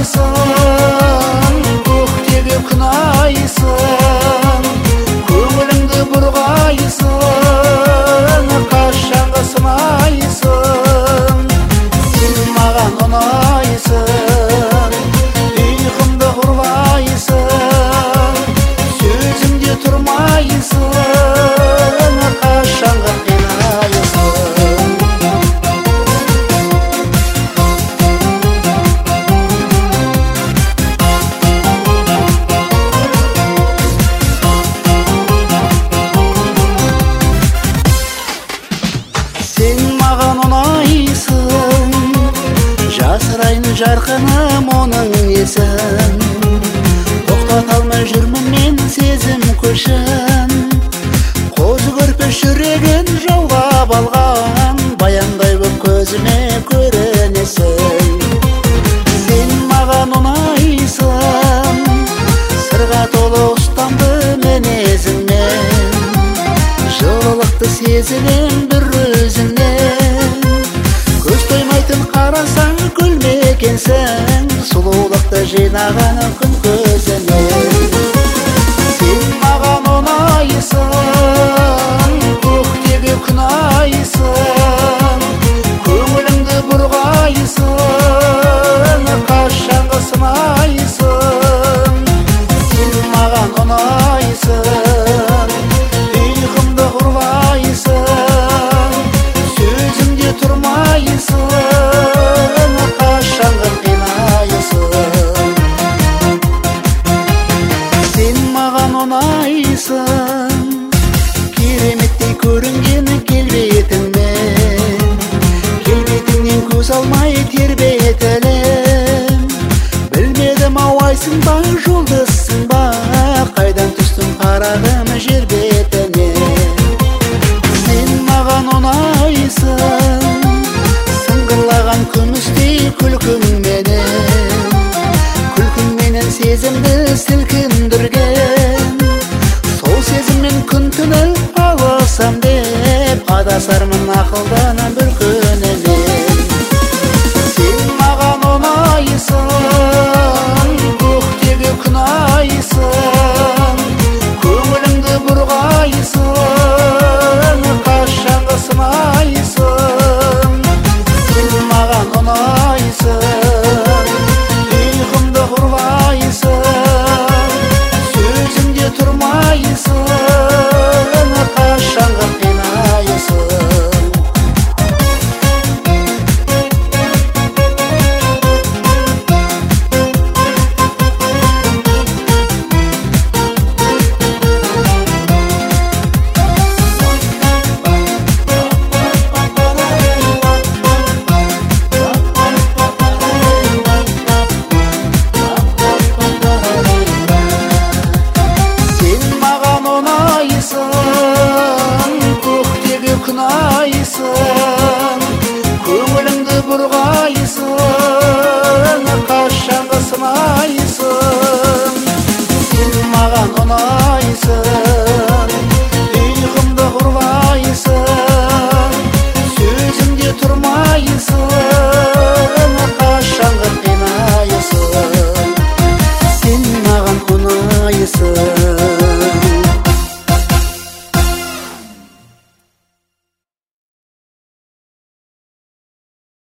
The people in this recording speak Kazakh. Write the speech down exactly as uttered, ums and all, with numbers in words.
ұнайсың, көктегі күн айсың, көңіліңді бұрғайсың, қашанғы сынайсың. Сен маған ұнайсың, ұйқымды ұрлайсың, сөзімде тұрмайсың, қашанғы қинайсың. Сен маған ұнайсың, жасырайын жарқыным оның есін, тоқтата алмай жүрмін мен сезім көшін. Қозы көрпеш жүрегін жаулап алған, баяндай боп көзіме көрінесің. Сен маған ұнайсың, сырға толы ұстамды мінезіңмен, жылылықты сезінем бір өзіңнен. Көз тоймайтын қарасаң күлмекенсің, сұлулықты жинаған күн көзінен. Сен маған ұнайсың, көктегі күн айсың, көңіліңді бұрғайсың, қашанғы сынайсың. Сен маған ұнайсың, ұйқымды ұрлайсың, сөзімде тұрмайсың, қашанғы қинайсың. Сен маған ұнайсың, кереметтей көрінген келбетіңмен, келбетіңнен көз алмай тербетілем. Білмедім ауайсың ба, жұлдызсың ба, қайдан түстің қарағым жер бетіне. Сен маған ұнайсың, сыңғырлаған күмістей күлкіңменен, күлкіңменен сезімді сілкіндірген. Сол сезіммен күн түні алысам деп, адасармын ақылдан бір күнінен. Сен маған ұнайсың, көктегі күн айсың, көңіліңді бұрғайсың, қашанғы сынайсың. Сен маған ұнайсың, ұйқымды ұрлайсың, сөзімде тұрмайсың, қашанғы қинайсың. Сен маған ұнайсың, көктегі күн айсың, көңіліңді бұрғайсың, қашанғы сынайсың. Сен маған ұнайсың, ұйқымды ұрлайсың, сөзімде тұрмайсың.